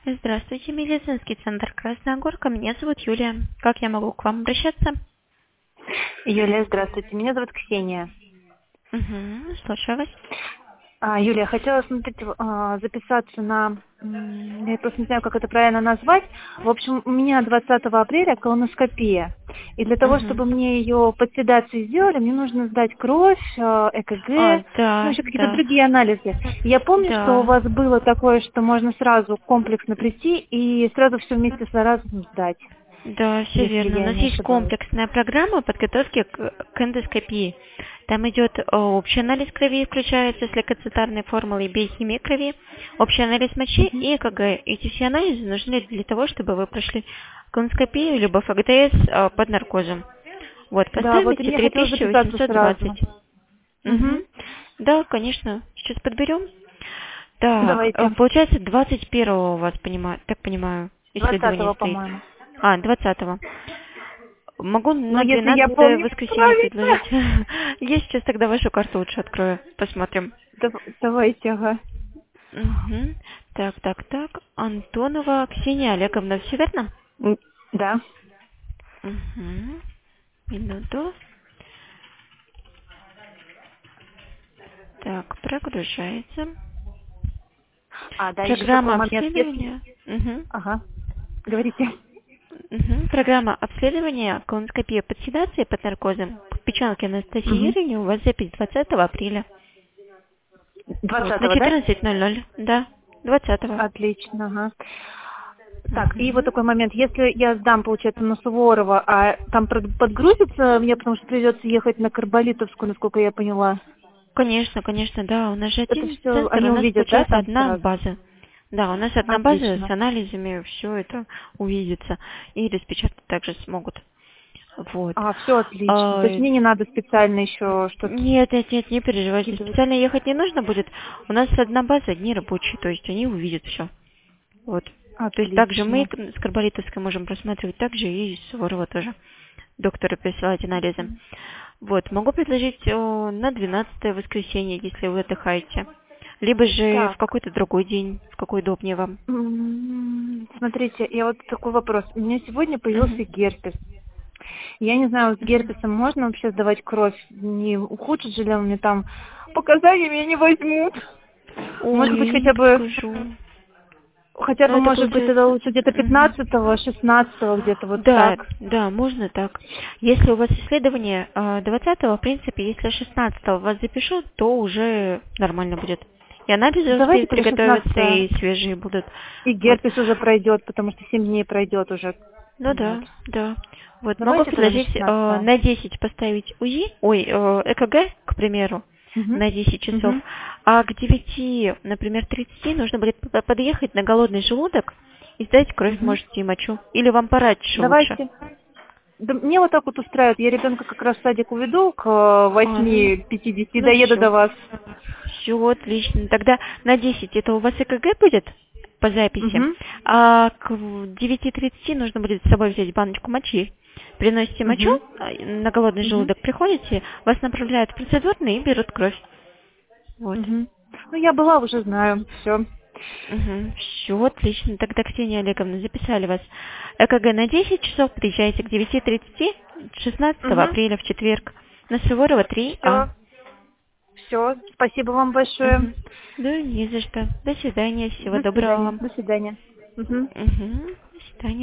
Здравствуйте, медицинский центр Красная Горка. Меня зовут Юлия. Как я могу к вам обращаться? Юлия, здравствуйте. Меня зовут Ксения. Слушаю вас. Юлия, хотела, смотрите, записаться на... Я просто не знаю, как это правильно назвать. В общем, у меня 20 апреля колоноскопия. И для того, чтобы мне ее под седацией сделали, мне нужно сдать кровь, ЭКГ, ну, Да, еще какие-то другие анализы. И я помню, что у да. вас было такое, что можно сразу комплексно прийти и сразу все вместе сразу сдать, Да, все если верно. У я нас не есть ошибаюсь. комплексная программа подготовки к эндоскопии. Там идет общий анализ крови, включается с лейкоцитарной формулой, биохимия крови, общий анализ мочи и ЭКГ. Эти все анализы нужны для того, чтобы вы прошли колоноскопию либо ФГТС под наркозом. Вот, по Да, вот и стоимости я хотела записаться сразу. 3820. Да, конечно. Сейчас подберем. Так, Давайте. получается 21-го у вас, так понимаю, исследование 20-го, стоит. по-моему. 20-го. Могу Но на если я 12-е помню воскресенье предложить. правильно. Я сейчас тогда вашу карту лучше открою. Посмотрим. Давайте, ага. Так. Антонова Ксения Олеговна, все верно? Да. Минуту. Так, прогружается. Да, еще такой Программа момент, если... обследования. Ага, говорите. Программа обследования колоноскопия под седацией под наркозом к Печенке Анастасии Угу. Юрьевне у вас запись 20 апреля. Вот, на 20-го, да? 14:00. Да, 20-го. Отлично, ага. Так, и вот такой момент. Если я сдам, получается, на Суворова, а там подгрузится мне, потому что придется ехать на Карболитовскую, насколько я поняла. Конечно, да. У нас же Это один все центр, они у нас увидят, да, получается там одна сразу? база. Да, у нас одна база с Отлично. анализами, все это увидится. И распечатать также смогут. Вот. Все отлично. То есть А, мне не надо специально еще что-то Нет, не переживайте. скидывать. Специально ехать не нужно будет. У нас одна база, одни рабочие, то есть они увидят все. Вот. То есть также мы Отлично. с Карболитовской можем просматривать, также и с Суворова тоже. Доктору присылать анализы. Вот, могу предложить на 12 воскресенье, если вы отдыхаете. Либо же в Так. какой-то другой день, в какой удобнее вам. Смотрите, я вот такой вопрос. У меня сегодня появился герпес. Я не знаю, с герпесом можно вообще сдавать кровь? Не ухудшит же ли он мне там? Показания меня не возьмут. Может Ой, быть, я не хотя бы, Ну, это может быть, тогда получается... лучше где-то 15-го, 16-го, где-то вот так. Да, можно так. Если у вас исследование 20-го, в принципе, если 16-го вас запишут, то уже нормально будет. И анализы Давайте успеют тогда приготовиться, 16-го. и свежие будут. И Вот. герпес уже пройдет, потому что 7 дней пройдет уже. Ну Вот. да. Вот, могу Давайте тогда на предложить 16-го. на 10 поставить ЭКГ, к примеру, Угу. на 10 часов, Угу. а к 9, например, 30 нужно будет подъехать на голодный желудок и сдать кровь, Угу. можете, и мочу. Или вам пораньше лучше? Давайте. Да мне вот так вот устраивает. Я ребенка как раз в садик уведу к Ну, 8:50 и доеду все. до вас. Все отлично. Тогда на 10 это у вас ЭКГ будет по записи, Угу. а к 9:30 нужно будет с собой взять баночку мочи. Приносите мочу, Угу. на голодный Угу. желудок приходите, вас направляют в процедурный и берут кровь. Вот. Угу. Ну, я была, уже знаю. Все. Все отлично. Тогда, Ксения Олеговна, записали вас. ЭКГ на 10 часов, приезжайте к 9:30, 16 Угу. апреля в четверг, на Суворова 3А. Все. Все. Спасибо вам большое. Да, не за что. До свидания, всего До доброго свидания. вам. До свидания. Угу. До свидания.